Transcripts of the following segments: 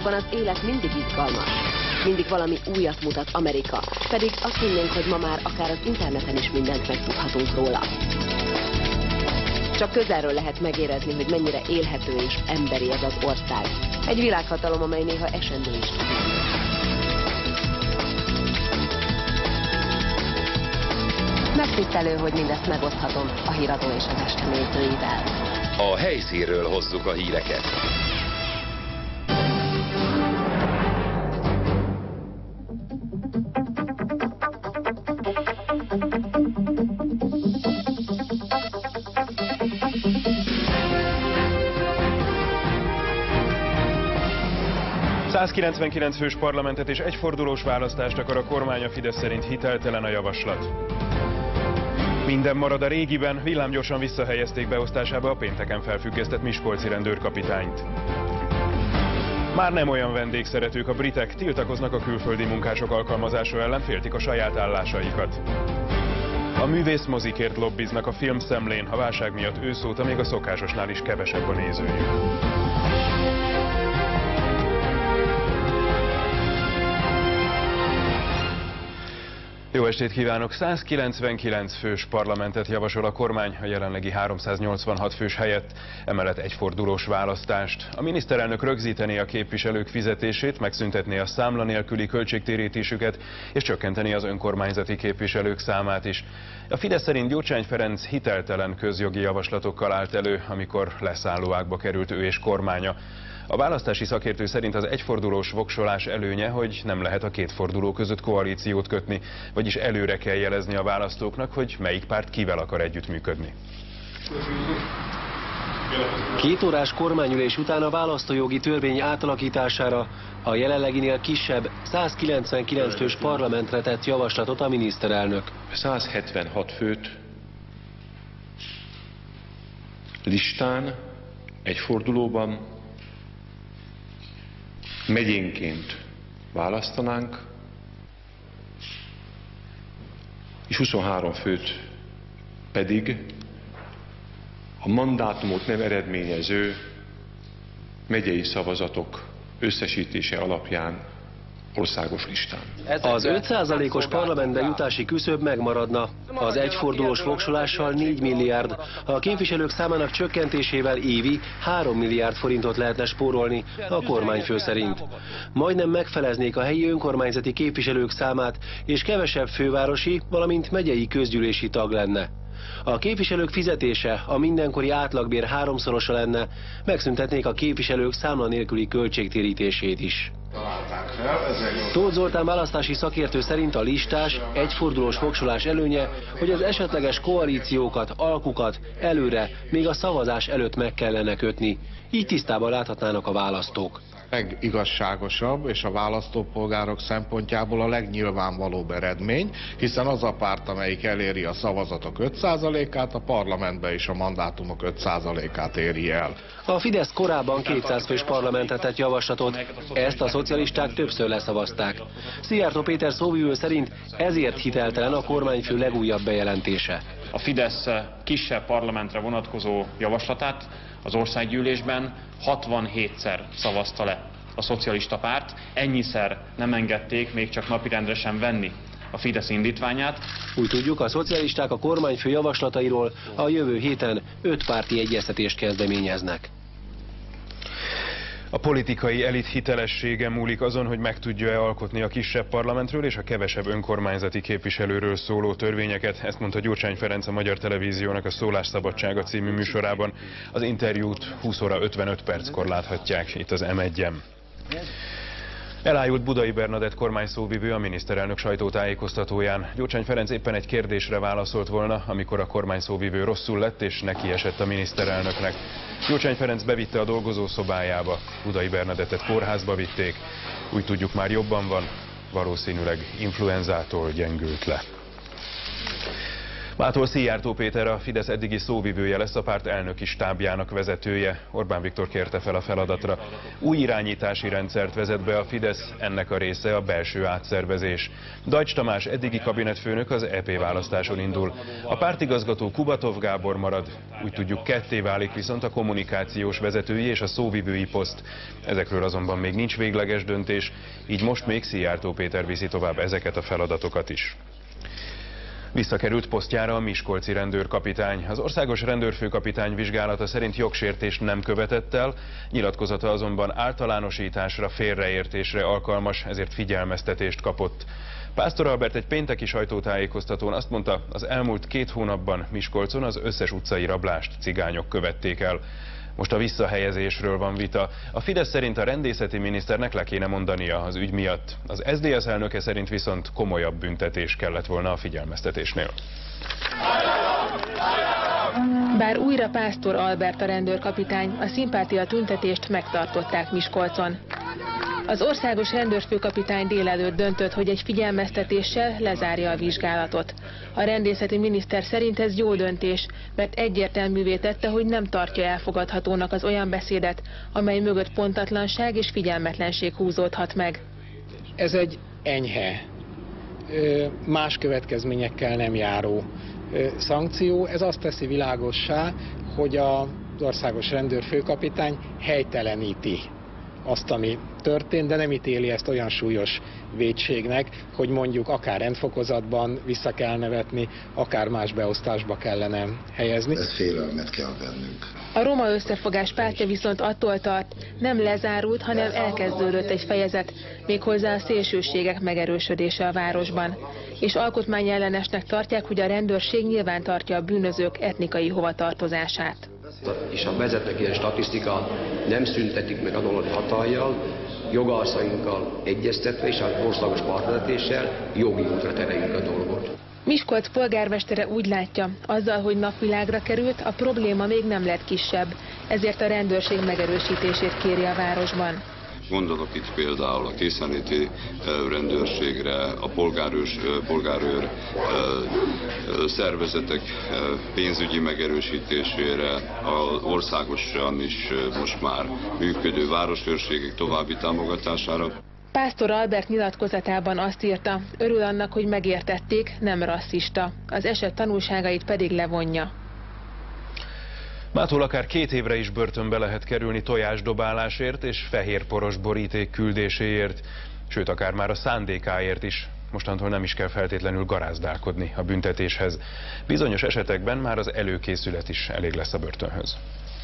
városokban az élet mindig izgalmas. Mindig valami újat mutat Amerika, pedig azt hinnénk, hogy ma már akár az interneten is mindent megtudhatunk róla. Csak közelről lehet megérezni, hogy mennyire élhető és emberi ez az ország. Egy világhatalom, amely néha esendő is. Megtisztelő, hogy mindezt megoszthatom a Híradó és az Este nézőivel. A helyszínről hozzuk a híreket. A 199 fős parlamentet és egyfordulós választást akar a kormány, a Fidesz szerint hiteltelen a javaslat. Minden marad a régiben, villámgyorsan visszahelyezték beosztásába a pénteken felfüggesztett miskolci rendőrkapitányt. Már nem olyan vendégszeretők a britek, tiltakoznak a külföldi munkások alkalmazása ellen, féltik a saját állásaikat. A művészmozikért lobbiznak a filmszemlén, a válság miatt őszóta még a szokásosnál is kevesebb a nézőjük. Jó estét kívánok! 199 fős parlamentet javasol a kormány a jelenlegi 386 fős helyett, emellett egyfordulós választást. A miniszterelnök rögzítené a képviselők fizetését, megszüntetné a számla nélküli költségtérítésüket és csökkenteni az önkormányzati képviselők számát is. A Fidesz szerint Gyurcsány Ferenc hiteltelen közjogi javaslatokkal állt elő, amikor leszállóákba került ő és kormánya. A választási szakértő szerint az egyfordulós voksolás előnye, hogy nem lehet a két forduló között koalíciót kötni, vagyis előre kell jelezni a választóknak, hogy melyik párt kivel akar együttműködni. 2 órás kormányülés után a választójogi törvény átalakítására a jelenleginél kisebb 199 fős parlamentre tett javaslatot a miniszterelnök. 176 főt listán, egy fordulóban, megyénként választanánk, és 23 főt pedig a mandátumot nem eredményező megyei szavazatok összesítése alapján országos listán. Az 5%-os parlamentbe jutási küszöb megmaradna. Az egyfordulós voksolással 4 milliárd, a képviselők számának csökkentésével évi 3 milliárd forintot lehetne spórolni a kormányfő szerint. Majdnem megfeleznék a helyi önkormányzati képviselők számát, és kevesebb fővárosi, valamint megyei közgyűlési tag lenne. A képviselők fizetése a mindenkori átlagbér 3-szorosa lenne, megszüntetnék a képviselők számla nélküli költségtérítését is. Tóth Zoltán választási szakértő szerint a listás, egyfordulós voksolás előnye, hogy az esetleges koalíciókat, alkukat előre, még a szavazás előtt meg kellene kötni. Így tisztában láthatnának a választók. Legigazságosabb és a választópolgárok szempontjából a legnyilvánvalóbb eredmény, hiszen az a párt, amelyik eléri a szavazatok 5%-át, a parlamentben is a mandátumok 5%-át éri el. A Fidesz korábban 200 fős parlamentet tett javaslatot, ezt a szocialisták többször leszavazták. Szijjártó Péter szóvivő szerint ezért hiteltelen a kormányfő legújabb bejelentése. A Fidesz kisebb parlamentre vonatkozó javaslatát az országgyűlésben 67-szer szavazta le a szocialista párt, ennyiszer nem engedték még csak napirendre sem venni a Fidesz indítványát. Úgy tudjuk, a szocialisták a kormányfő javaslatairól a jövő héten 5 párti egyeztetést kezdeményeznek. A politikai elit hitelessége múlik azon, hogy meg tudja-e alkotni a kisebb parlamentről és a kevesebb önkormányzati képviselőről szóló törvényeket. Ezt mondta Gyurcsány Ferenc a Magyar Televíziónak a Szólásszabadsága című műsorában. Az interjút 20 óra 55 perckor láthatják itt az M1-en. Elájult Budai Bernadett kormányszóvivő a miniszterelnök sajtótájékoztatóján. Gyurcsány Ferenc éppen egy kérdésre válaszolt volna, amikor a kormányszóvivő rosszul lett és nekiesett a miniszterelnöknek. Gyurcsány Ferenc bevitte a dolgozószobájába, Budai Bernadettet kórházba vitték. Úgy tudjuk, már jobban van, valószínűleg influenzától gyengült le. Mától Szijjártó Péter, a Fidesz eddigi szóvivője lesz, a párt elnöki stábjának vezetője. Orbán Viktor kérte fel a feladatra. Új irányítási rendszert vezet be a Fidesz, ennek a része a belső átszervezés. Dajcs Tamás eddigi kabinetfőnök az EP választáson indul. A pártigazgató Kubatov Gábor marad. Úgy tudjuk, ketté válik viszont a kommunikációs vezetői és a szóvivői poszt. Ezekről azonban még nincs végleges döntés, így most még Szijjártó Péter viszi tovább ezeket a feladatokat is. Visszakerült posztjára a miskolci rendőrkapitány. Az országos rendőrfőkapitány vizsgálata szerint jogsértést nem követett el, nyilatkozata azonban általánosításra, félreértésre alkalmas, ezért figyelmeztetést kapott. Pásztor Albert egy pénteki sajtótájékoztatón azt mondta, az elmúlt 2 hónapban Miskolcon az összes utcai rablást cigányok követték el. Most a visszahelyezésről van vita. A Fidesz szerint a rendészeti miniszternek le kéne mondania az ügy miatt. Az SZDSZ elnöke szerint viszont komolyabb büntetés kellett volna a figyelmeztetésnél. Bár újra Pásztor Albert a rendőrkapitány, a szimpátia tüntetést megtartották Miskolcon. Az országos rendőrfőkapitány délelőtt döntött, hogy egy figyelmeztetéssel lezárja a vizsgálatot. A rendészeti miniszter szerint ez jó döntés, mert egyértelművé tette, hogy nem tartja elfogadhatónak az olyan beszédet, amely mögött pontatlanság és figyelmetlenség húzódhat meg. Ez egy enyhe, más következményekkel nem járó szankció. Ez azt teszi világossá, hogy az országos rendőrfőkapitány helyteleníti azt, ami történt, de nem ítéli ezt olyan súlyos vétségnek, hogy mondjuk akár rendfokozatban vissza kell nevetni, akár más beosztásba kellene helyezni. Ez félelmet kell vennünk. A Roma Összefogás pártja viszont attól tart, nem lezárult, hanem elkezdődött egy fejezet, méghozzá a szélsőségek megerősödése a városban. És alkotmányellenesnek tartják, hogy a rendőrség nyilván tartja a bűnözők etnikai hovatartozását. És a vezetnek ilyen statisztika nem szüntetik meg adott hatállyal, jogalszainkkal egyeztetve és az országos partneretéssel jogi útra tereljük a dolgot. Miskolc polgármestere úgy látja, azzal, hogy napvilágra került, a probléma még nem lett kisebb, ezért a rendőrség megerősítését kéri a városban. Gondolok itt például a készenléti rendőrségre, a polgárőr szervezetek pénzügyi megerősítésére, az országosan is most már működő városőrségek további támogatására. Pásztor Albert nyilatkozatában azt írta, örül annak, hogy megértették, nem rasszista, az eset tanulságait pedig levonja. Mától akár 2 évre is börtönbe lehet kerülni tojásdobálásért és fehérporos boríték küldéséért, sőt akár már a szándékáért is. Mostantól nem is kell feltétlenül garázdálkodni a büntetéshez. Bizonyos esetekben már az előkészület is elég lesz a börtönhöz.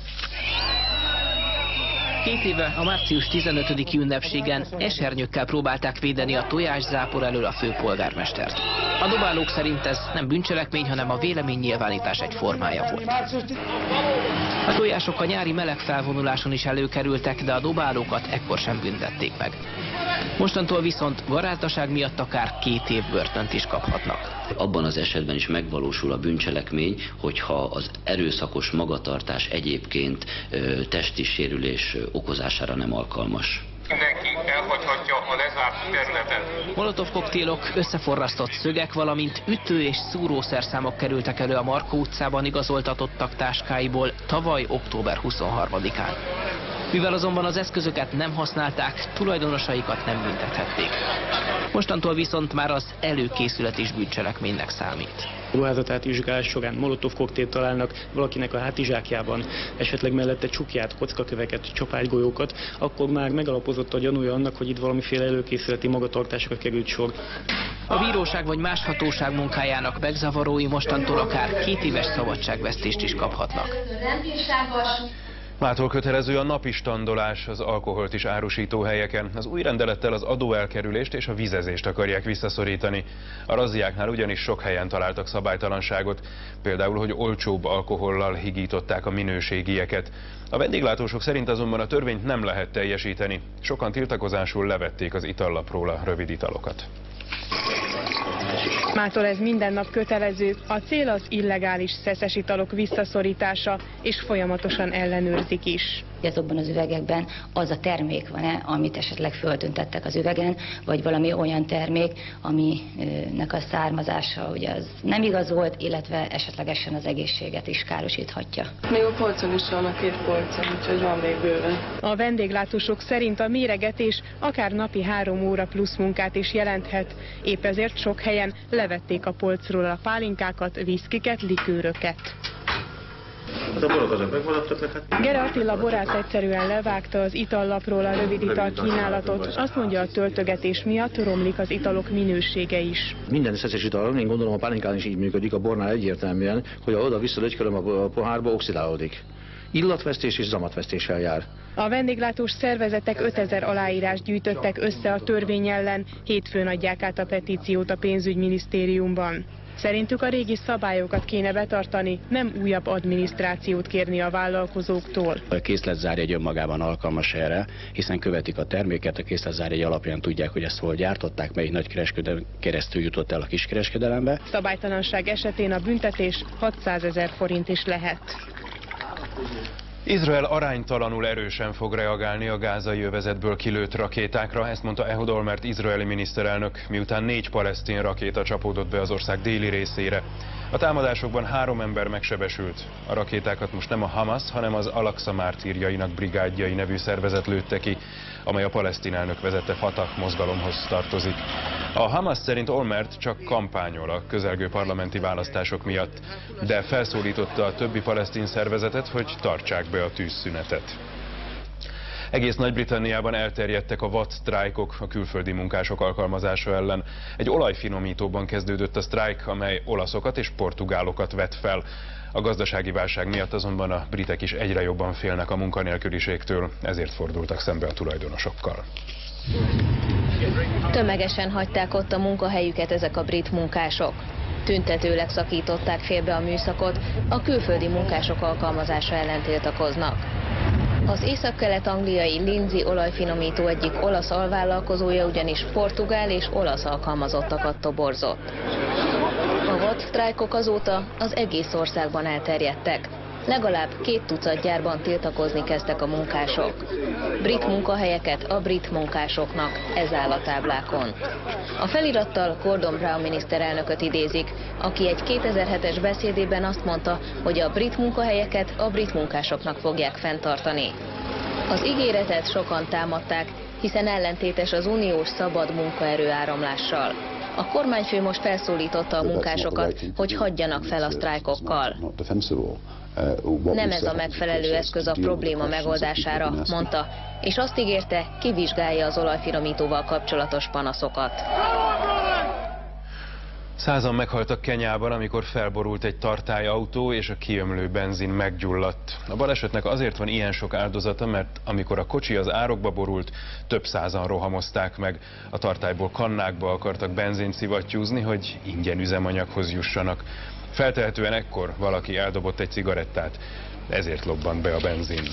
2 éve a március 15-i ünnepségen esernyőkkel próbálták védeni a tojászápor elől a főpolgármestert. A dobálók szerint ez nem bűncselekmény, hanem a véleménynyilvánítás egy formája volt. A tojások a nyári meleg felvonuláson is előkerültek, de a dobálókat ekkor sem büntették meg. Mostantól viszont garázdaság miatt akár 2 év börtönt is kaphatnak. Abban az esetben is megvalósul a bűncselekmény, hogyha az erőszakos magatartás egyébként testi sérülés okozására nem alkalmas. Mindenki elhagyhatja a lezárt területet. Molotov koktélok, összeforrasztott szögek, valamint ütő- és szúrószerszámok kerültek elő a Markó utcában igazoltatottak táskáiból tavaly október 23-án. Mivel azonban az eszközöket nem használták, tulajdonosaikat nem büntethették. Mostantól viszont már az előkészület is bűncselekménynek számít. Ruházatátizsgálás során molotov koktélt találnak valakinek a hátizsákjában, esetleg mellette csukját, kockaköveket, csapágygolyókat, akkor már megalapozott a gyanúja annak, hogy itt valamiféle előkészületi magatartásra került sor. A bíróság vagy más hatóság munkájának megzavarói mostantól akár 2 éves szabadságvesztést is kaphatnak. Mától kötelező a napi standolás az alkoholt is árusító helyeken. Az új rendelettel az adóelkerülést és a vizezést akarják visszaszorítani. A razziáknál ugyanis sok helyen találtak szabálytalanságot, például, hogy olcsóbb alkohollal higították a minőségieket. A vendéglátósok szerint azonban a törvényt nem lehet teljesíteni. Sokan tiltakozásul levették az itallapról a rövid italokat. Mától ez minden nap kötelező, a cél az illegális szeszes italok visszaszorítása, és folyamatosan ellenőrzik is. hogy azokban az üvegekben az a termék van-e, amit esetleg föltüntettek az üvegen, vagy valami olyan termék, aminek a származása ugye az nem igazolt, illetve esetlegesen az egészséget is károsíthatja. Még a polcon is van a 2 polcon, úgyhogy van még bőven. A vendéglátósok szerint a méregetés akár napi 3 óra plusz munkát is jelenthet. Épp ezért sok helyen levették a polcról a pálinkákat, viszkiket, likőröket. A borok azok megmaradtak neked? Gere Attila Borát egyszerűen levágta az itallapról a rövid ital kínálatot. Azt mondja, a töltögetés miatt romlik az italok minősége is. Minden szeszes ital, én gondolom a pálinkán is így működik, a bornál egyértelműen, hogy ha oda-vissza lögykölöm a pohárba, oxidálódik. Illatvesztés és zamatvesztéssel jár. A vendéglátós szervezetek 5000 aláírást gyűjtöttek össze a törvény ellen, hétfőn adják át a petíciót a pénzügyminisztériumban. Szerintük a régi szabályokat kéne betartani, nem újabb adminisztrációt kérni a vállalkozóktól. A készletzárjegy önmagában alkalmas erre, hiszen követik a terméket, a készletzárjegy alapján tudják, hogy ezt hol gyártották, melyik nagykereskedelem keresztül jutott el a kiskereskedelembe. Szabálytalanság esetén a büntetés 600 000 forint is lehet. Izrael aránytalanul erősen fog reagálni a gázai övezetből kilőtt rakétákra, ezt mondta Ehud Olmert izraeli miniszterelnök, miután 4 palesztin rakéta csapódott be az ország déli részére. A támadásokban 3 ember megsebesült. A rakétákat most nem a Hamas, hanem az Al-Aqsa mártírjainak brigádjai nevű szervezet lőtte ki, amely a palesztin elnök vezette Fatah mozgalomhoz tartozik. A Hamas szerint Olmert csak kampányol a közelgő parlamenti választások miatt, de felszólította a többi palesztin szervezetet, hogy tartsák be a tűzszünetet. Egész Nagy-Britanniában elterjedtek a vadsztrájkok a külföldi munkások alkalmazása ellen. Egy olajfinomítóban kezdődött a sztrájk, amely olaszokat és portugálokat vet fel. A gazdasági válság miatt azonban a britek is egyre jobban félnek a munkanélküliségtől, ezért fordultak szembe a tulajdonosokkal. Tömegesen hagyták ott a munkahelyüket ezek a brit munkások. Tüntetőleg szakították félbe a műszakot, a külföldi munkások alkalmazása ellen tiltakoznak. Az észak-kelet-angliai Lindsay olajfinomító egyik olasz alvállalkozója ugyanis portugál és olasz alkalmazottakat toborzott. A vadsztrájkok azóta az egész országban elterjedtek. Legalább 2 tucat gyárban tiltakozni kezdtek a munkások. Brit munkahelyeket a brit munkásoknak, ez áll a táblákon. A felirattal Gordon Brown miniszterelnököt idézik, aki egy 2007-es beszédében azt mondta, hogy a brit munkahelyeket a brit munkásoknak fogják fenntartani. Az ígéretet sokan támadták, hiszen ellentétes az uniós szabad munkaerő áramlással. A kormányfő most felszólította a munkásokat, hogy hagyjanak fel a sztrájkokkal. Nem ez a megfelelő eszköz a probléma megoldására, mondta, és azt ígérte, kivizsgálja az olajfinomítóval kapcsolatos panaszokat. 100-an meghaltak Kenyában, amikor felborult egy tartályautó és a kiömlő benzin meggyulladt. A balesetnek azért van ilyen sok áldozata, mert amikor a kocsi az árokba borult, több százan rohamozták meg. A tartályból kannákba akartak benzint szivattyúzni, hogy ingyen üzemanyaghoz jussanak. Feltehetően ekkor valaki eldobott egy cigarettát, ezért lobbant be a benzin.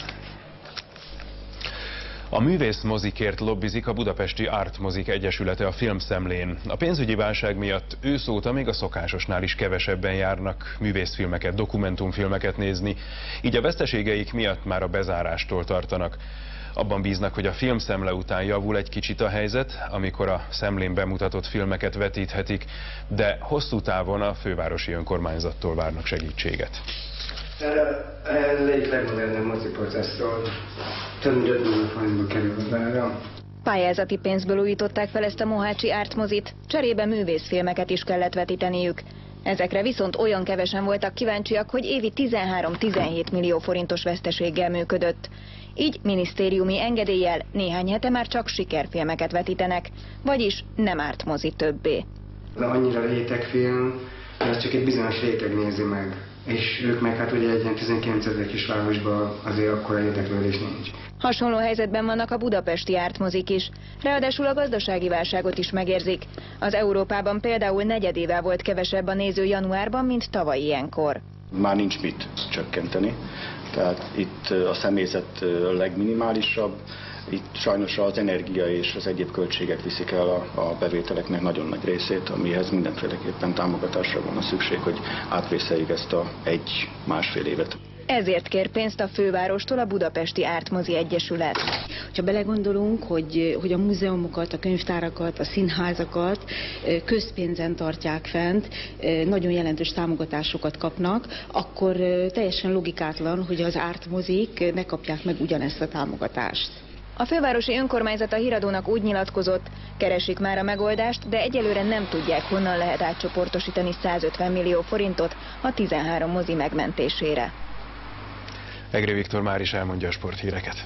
A művészmozikért lobbizik a Budapesti Artmozik Egyesülete a Filmszemlén. A pénzügyi válság miatt őszóta még a szokásosnál is kevesebben járnak művészfilmeket, dokumentumfilmeket nézni, így a veszteségeik miatt már a bezárástól tartanak. Abban bíznak, hogy a Filmszemle után javul egy kicsit a helyzet, amikor a Szemlén bemutatott filmeket vetíthetik, de hosszú távon a fővárosi önkormányzattól várnak segítséget. Ez egyik legmodernebb moziprocessor, több mint 5 millió forintba kerül az ára. Pályázati pénzből újították fel ezt a mohácsi Artmozit, cserébe művészfilmeket is kellett vetíteniük. Ezekre viszont olyan kevesen voltak kíváncsiak, hogy évi 13-17 millió forintos veszteséggel működött. Így minisztériumi engedéllyel néhány hete már csak sikerfilmeket vetítenek, vagyis nem Artmozi többé. Annyira rétegfilm, hogy ezt csak egy bizonyos réteg nézi meg. És ők meg hát ugye egy ilyen 19 000 kisvárosban azért akkora érdeklődés nincs. Hasonló helyzetben vannak a budapesti Artmozik is. Ráadásul a gazdasági válságot is megérzik. Az Európában például negyedével volt kevesebb a néző januárban, mint tavaly ilyenkor. Már nincs mit csökkenteni, tehát itt a személyzet legminimálisabb. Itt sajnos az energia és az egyéb költségek viszik el a bevételeknek nagyon nagy részét, amihez mindenféleképpen támogatásra van a szükség, hogy átvészeljük ezt a 1-1,5 évet. Ezért kér pénzt a fővárostól a Budapesti Ártmozi Egyesület. Ha belegondolunk, hogy a múzeumokat, a könyvtárakat, a színházakat közpénzen tartják fent, nagyon jelentős támogatásokat kapnak, akkor teljesen logikátlan, hogy az ártmozik ne kapják meg ugyanezt a támogatást. A fővárosi önkormányzat a Híradónak úgy nyilatkozott, keresik már a megoldást, de egyelőre nem tudják, honnan lehet átcsoportosítani 150 millió forintot a 13 mozi megmentésére. Egri Viktor már is elmondja a sporthíreket.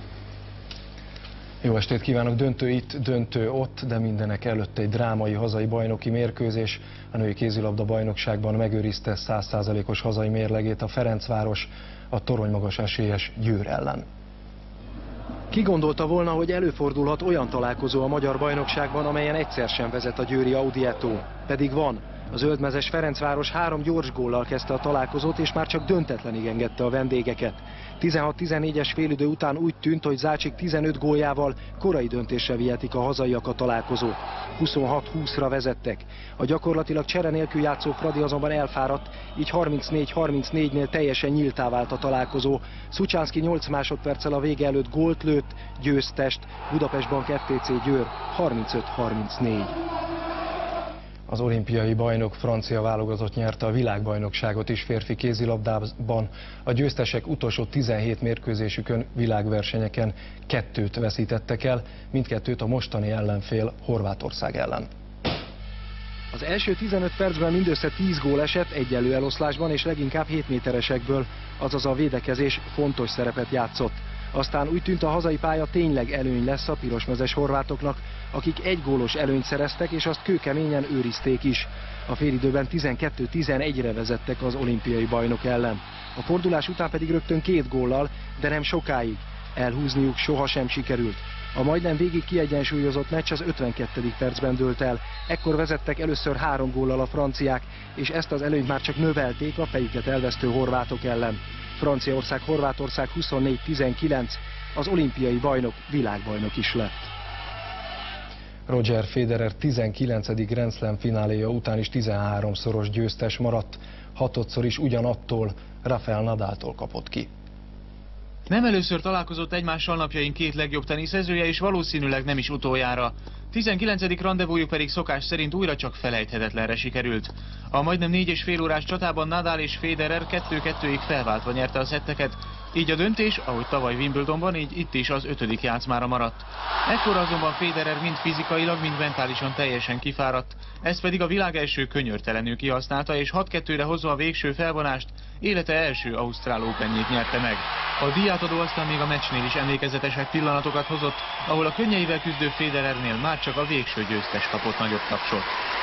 Jó estét kívánok! Döntő itt, döntő ott, de mindenek előtt egy drámai hazai bajnoki mérkőzés. A női kézilabda bajnokságban megőrizte 100%-os hazai mérlegét a Ferencváros a toronymagas esélyes Győr ellen. Ki gondolta volna, hogy előfordulhat olyan találkozó a magyar bajnokságban, amelyen egyszer sem vezet a győri Audietto? Pedig van. A zöldmezes Ferencváros 3 gyors góllal kezdte a találkozót, és már csak döntetlenig engedte a vendégeket. 16-14-es félidő után úgy tűnt, hogy Zácsik 15 góljával korai döntésre vihetik a hazaiak a találkozót. 26-20-ra vezettek. A gyakorlatilag csere nélkül játszó Fradi azonban elfáradt, így 34-34-nél teljesen nyíltá vált a találkozó. Szucsánszky 8 másodperccel a vége előtt gólt lőtt, győztest, Budapestban 2C Győr 35-34. Az olimpiai bajnok francia válogatott nyerte a világbajnokságot is férfi kézilabdában. A győztesek utolsó 17 mérkőzésükön világversenyeken 2-t veszítettek el, mindkettőt a mostani ellenfél Horvátország ellen. Az első 15 percben mindössze 10 gól esett egyenlő eloszlásban, és leginkább 7 méteresekből, azaz a védekezés fontos szerepet játszott. Aztán úgy tűnt, a hazai pálya tényleg előny lesz a pirosmezes horvátoknak, akik 1 gólos előnyt szereztek, és azt kőkeményen őrizték is. A félidőben 12-11-re vezettek az olimpiai bajnok ellen. A fordulás után pedig rögtön 2 góllal, de nem sokáig. Elhúzniuk sohasem sikerült. A majdnem végig kiegyensúlyozott meccs az 52. percben dőlt el. Ekkor vezettek először 3 góllal a franciák, és ezt az előnyt már csak növelték a fejüket elvesztő horvátok ellen. Franciaország-Horvátország 24-19, az olimpiai bajnok világbajnok is lett. Roger Federer 19. Grand Slam fináléja után is 13-szoros győztes maradt, 6-szor is ugyanattól, Rafael Nadaltól kapott ki. Nem először találkozott egymással napjaink 2 legjobb teniszezője, és valószínűleg nem is utoljára. 19. randevújuk pedig szokás szerint újra csak felejthetetlenre sikerült. A majdnem 4,5 órás csatában Nadal és Federer 2-2-ig felváltva nyerte a szetteket, így a döntés, ahogy tavaly Wimbledonban, így itt is az 5. játszmára maradt. Ekkor azonban Federer mind fizikailag, mind mentálisan teljesen kifáradt, ezt pedig a világ első könyörtelenül kihasználta, és 6-2-re hozva a végső felvonást, élete első Ausztrál Openjét nyerte meg. A díjátadó aztán még a meccsnél is emlékezetesek pillanatokat hozott, ahol a könnyeivel küzdő Federernél már csak a végső győztes kapott nagyobb tapsot.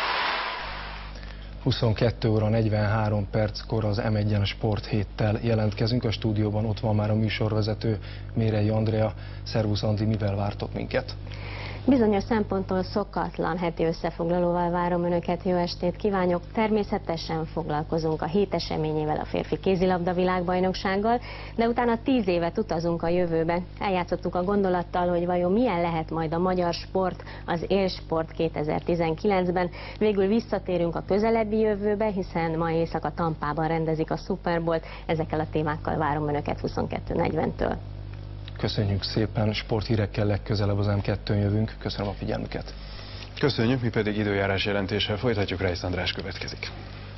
22 óra 43 perckor az M1-en Sport héttel jelentkezünk. A stúdióban ott van már a műsorvezető, Mérei Andrea. Szervusz Andi, mivel vártok minket? Bizonyos szemponttól szokatlan heti összefoglalóval várom Önöket, jó estét kívánok! Természetesen foglalkozunk a hét eseményével, a férfi kézilabda világbajnoksággal, de utána 10 évet utazunk a jövőbe. Eljátszottuk a gondolattal, hogy vajon milyen lehet majd a magyar sport, az élsport 2019-ben. Végül visszatérünk a közelebbi jövőbe, hiszen ma éjszaka Tampában rendezik a Super Bowl-t. Ezekkel a témákkal várom Önöket 22:40-től. Köszönjük szépen, sporthírekkel legközelebb az M2-n jövünk. Köszönöm a figyelmüket. Köszönjük, mi pedig időjárás jelentéssel folytatjuk. Reisz András következik.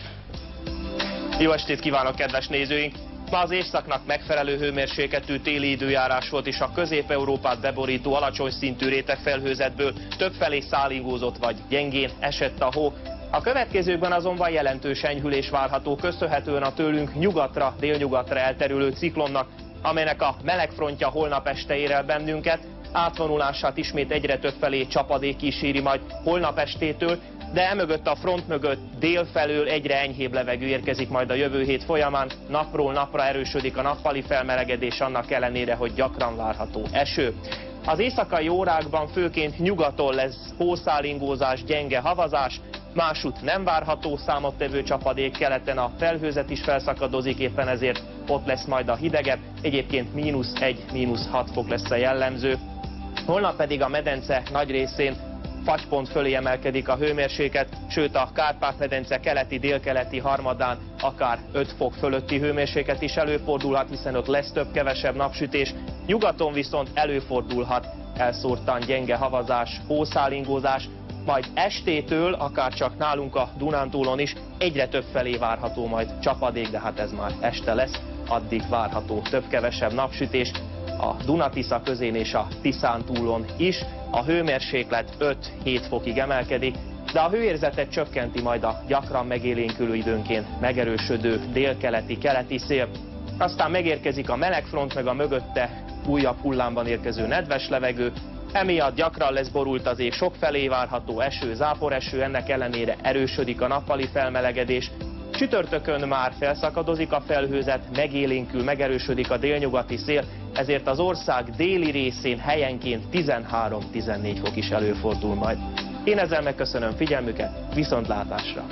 Jó estét kívánok, kedves nézőink! Ma az északnak megfelelő hőmérsékletű téli időjárás volt, és a Közép-Európát beborító alacsony szintű rétegfelhőzetből többfelé szálingózott vagy gyengén esett a hó. A következőkben azonban jelentős enyhülés várható, köszönhetően a tőlünk nyugatra, délnyugatra elterülő ciklonnak, amelynek a melegfrontja holnap este ér el bennünket, átvonulását ismét egyre többfelé csapadék kíséri majd holnap estétől, de emögött a front mögött délfelől egyre enyhébb levegő érkezik majd a jövő hét folyamán, napról napra erősödik a nappali felmelegedés annak ellenére, hogy gyakran várható eső. Az éjszakai órákban főként nyugaton lesz hószálingózás, gyenge havazás, másút nem várható számottevő csapadék, keleten a felhőzet is felszakadozik, éppen ezért ott lesz majd a hidegebb, egyébként -1, -6 fok lesz a jellemző. Holnap pedig a medence nagy részén fagypont fölé emelkedik a hőmérséklet, sőt a Kárpát-medence keleti, délkeleti harmadán akár 5 fok fölötti hőmérséklet is előfordulhat, hiszen ott lesz több-kevesebb napsütés. Nyugaton viszont előfordulhat elszórtan gyenge havazás, hószálingózás, majd estétől, akár csak nálunk a Dunántúlon is egyre több felé várható majd csapadék, de hát ez már este lesz, addig várható több-kevesebb napsütés. A Duna-Tisza közén és a Tiszántúlon is a hőmérséklet 5-7 fokig emelkedik, de a hőérzetet csökkenti majd a gyakran megélénkülő, időnként megerősödő délkeleti-keleti szél. Aztán megérkezik a melegfront, meg a mögötte újabb hullámban érkező nedves levegő, emiatt gyakran lesz borult az ég, sokfelé várható eső, záporeső, ennek ellenére erősödik a nappali felmelegedés. Csütörtökön már felszakadozik a felhőzet, megélénkül, megerősödik a délnyugati szél, ezért az ország déli részén helyenként 13-14 fok is előfordul majd. Én ezzel megköszönöm figyelmüket, viszontlátásra!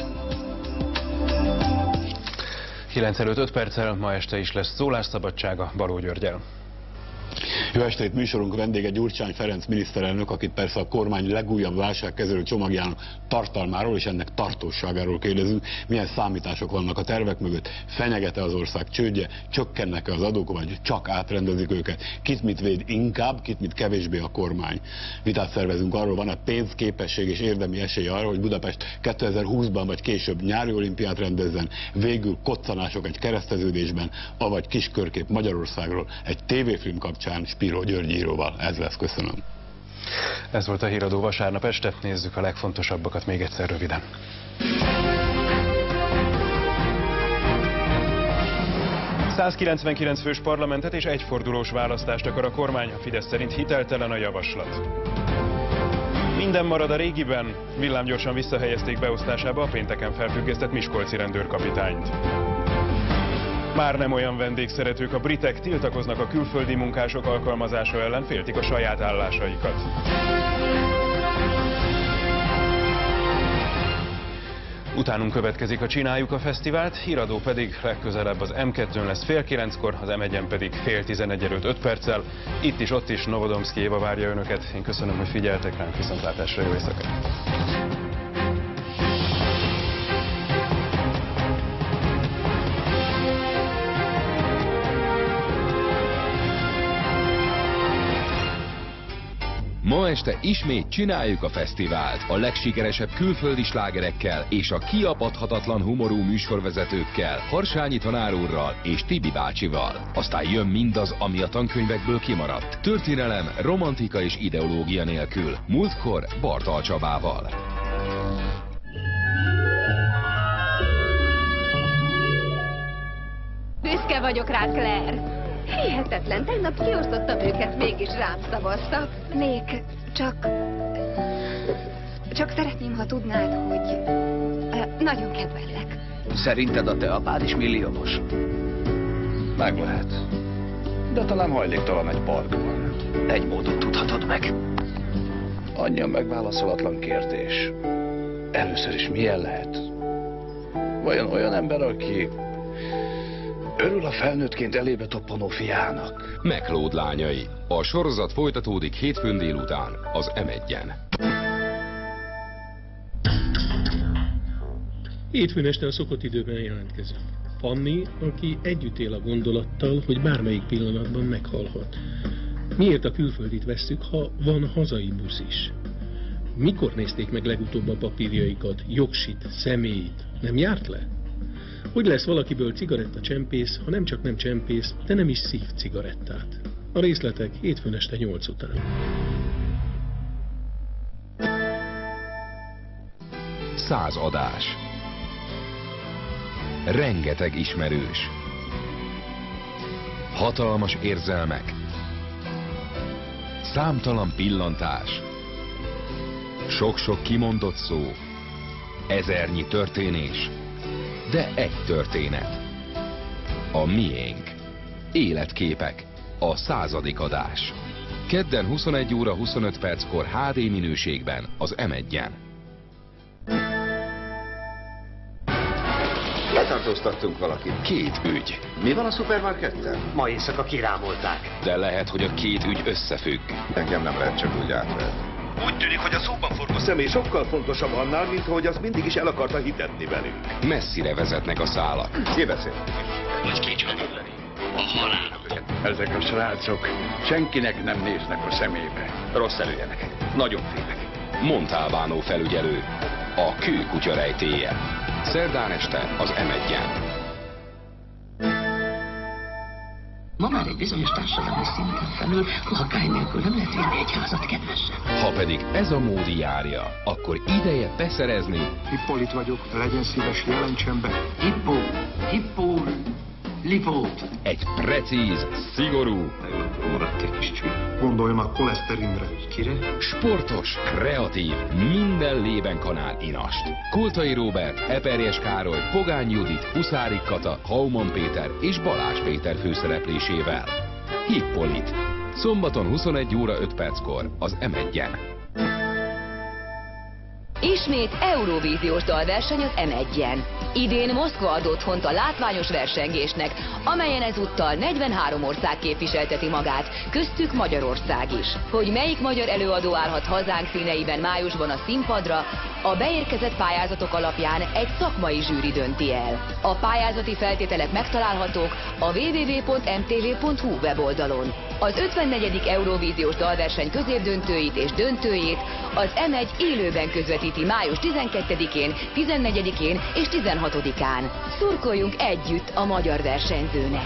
9 előtt 5 perccel ma este is lesz szólásszabadsága Baló Györggyel. Jó estét, műsorunk vendége Gyurcsány Ferenc miniszterelnök, akit persze a kormány legújabb válságkezelő csomagjának tartalmáról és ennek tartóságáról kérdezünk. Milyen számítások vannak a tervek mögött? Fenyegete az ország csődje? Csökkennek-e az adók, vagy csak átrendezik őket? Kit mit véd inkább, kit mit kevésbé a kormány? Vitát szervezünk arról, van-e pénz, képesség és érdemi esély arra, hogy Budapest 2020-ban vagy később nyári olimpiát rendezzen, végül koccanások egy kereszteződésben, avagy kiskörkép Magyarországról egy tévéfilm kapcsán Spiro György íróval. Ez lesz, köszönöm. Ez volt a Híradó vasárnap este, nézzük a legfontosabbakat még egyszer röviden. ...199 fős parlamentet és egyfordulós választást akar a kormány, a Fidesz szerint hiteltelen a javaslat. Minden marad a régiben, villámgyorsan visszahelyezték beosztásába a pénteken felfüggesztett miskolci rendőrkapitányt. Már nem olyan vendégszeretők a britek, tiltakoznak a külföldi munkások alkalmazása ellen, féltik a saját állásaikat. Utánunk következik a Csináljuk a fesztivált, Híradó pedig legközelebb az M2-n lesz fél 9-kor, az M1-en pedig fél 11 előtt 5 perccel. Itt is, ott is Novodomszki Éva várja önöket. Én köszönöm, hogy figyeltek ránk, viszontlátásra, jó éjszakát! Ma este ismét Csináljuk a fesztivált, a legsikeresebb külföldi slágerekkel és a kiapadhatatlan humorú műsorvezetőkkel, Harsányi tanár úrral és Tibi bácsival. Aztán jön mindaz, ami a tankönyvekből kimaradt. Történelem, romantika és ideológia nélkül. Múltkor Bartal Csabával. Büszke vagyok rád, Claire. Hihetetlen, tegnap kiosztottam őket, mégis rám szavaztak. Még csak szeretném, ha tudnád, hogy nagyon kedvellek. Szerinted a te apád is milliómos? Meg lehet. De talán hajléktalan egy parkban. Egy módon tudhatod meg. Annyi a megválaszolatlan kérdés. Először is milyen lehet? Vajon olyan ember, aki örül a felnőttként elébe toppanó fiának? McLeod lányai. A sorozat folytatódik hétfőn délután az M1-en. Hétfőn este a szokott időben jelentkezünk. Fanni, aki együtt él a gondolattal, hogy bármelyik pillanatban meghalhat. Miért a külföldit vesszük, ha van hazai busz is? Mikor nézték meg legutóbb a papírjaikat, jogsit, személyt? Nem járt le? Hogy lesz valakiből cigarettacsempész, ha nem csak nem csempész, de nem is szív cigarettát? A részletek hétfőn este 8 után. Száz adás. Rengeteg ismerős. Hatalmas érzelmek. Számtalan pillantás. Sok-sok kimondott szó. Ezernyi történés. De egy történet. A miénk. Életképek. A 100. adás. Kedden 21 óra 25 perckor HD minőségben az M1-en. Letartóztattunk valakit. 2 ügy. Mi van a szupermarkettel? Ma éjszaka kirámolták. De lehet, hogy a 2 ügy összefügg. Engem nem lehet csak úgy átvenni. Úgy tűnik, hogy a szóban forgó A személy sokkal fontosabb annál, mint ahogy azt mindig is el akarta hitetni velünk. Messzire vezetnek a szálak. Ki beszél? Vagy kicsapulni. A halál. Ezek a srácok senkinek nem néznek a szemébe. Rossz előjenek. Nagyon félek. Montalbano felügyelő. A kőkutya rejtélye. Szerdán este az M1-en. Ma már egy bizonyos társadalmi szinten felül lakály nélkül nem lehet vinni egy házat, kedvesem. Ha pedig ez a módi járja, akkor ideje beszerezni. Hippolit vagyok, legyen szíves, jelentsen be. Hippó, lipót. Egy precíz, szigorú. Maradt egy kis cső. Gondoljon a koleszterinre. Kire? Sportos, kreatív, minden lében kanál inast. Koltai Róbert, Eperjes Károly, Pogány Judit, Huszárik Kata, Hauman Péter és Balázs Péter főszereplésével. Hippolit. Szombaton 21 óra 5 perckor az M1-en. Ismét Eurovíziós dalverseny az M1-en. Idén Moszkva ad otthont a látványos versengésnek, amelyen ezúttal 43 ország képviselteti magát, köztük Magyarország is. Hogy melyik magyar előadó állhat hazánk színeiben májusban a színpadra, a beérkezett pályázatok alapján egy szakmai zsűri dönti el. A pályázati feltételek megtalálhatók a www.mtv.hu weboldalon. Az 54. Eurovíziós dalverseny középdöntőit és döntőjét az M1 élőben közvetíti május 12-én, 14-én és 16-án. Szurkoljunk együtt a magyar versenyzőnek!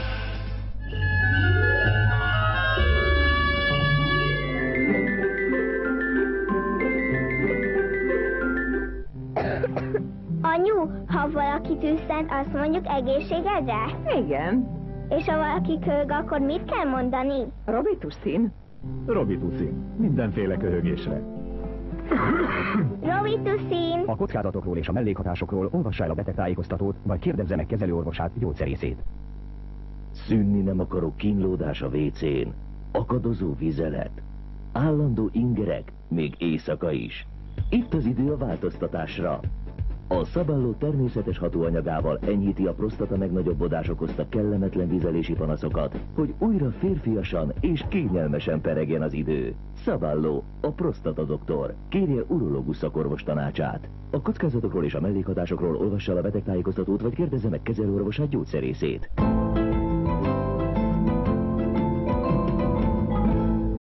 Anyu, ha valaki tüsszent, azt mondjuk egészségedre? Igen. És ha valaki köhög, akkor mit kell mondani? Robitussin. Robitussin. Mindenféle köhögésre. Robitussin. A kockázatokról és a mellékhatásokról olvassa el a betegtájékoztatót, vagy kérdezze meg kezelőorvosát, gyógyszerészét. Szűnni nem akarok kínlódás a WC-n, akadozó vizelet, állandó ingerek, még éjszaka is. Itt az idő a változtatásra. A Szaballó természetes hatóanyagával enyhíti a prostata megnagyobbodás okozta kellemetlen vizelési panaszokat, hogy újra férfiasan és kényelmesen peregjen az idő. Szaballó, a prostata doktor. Kérje urológus szakorvos tanácsát. A kockázatokról és a mellékhatásokról olvassa el a betegtájékoztatót, vagy kérdezze meg kezelőorvosát, gyógyszerészét.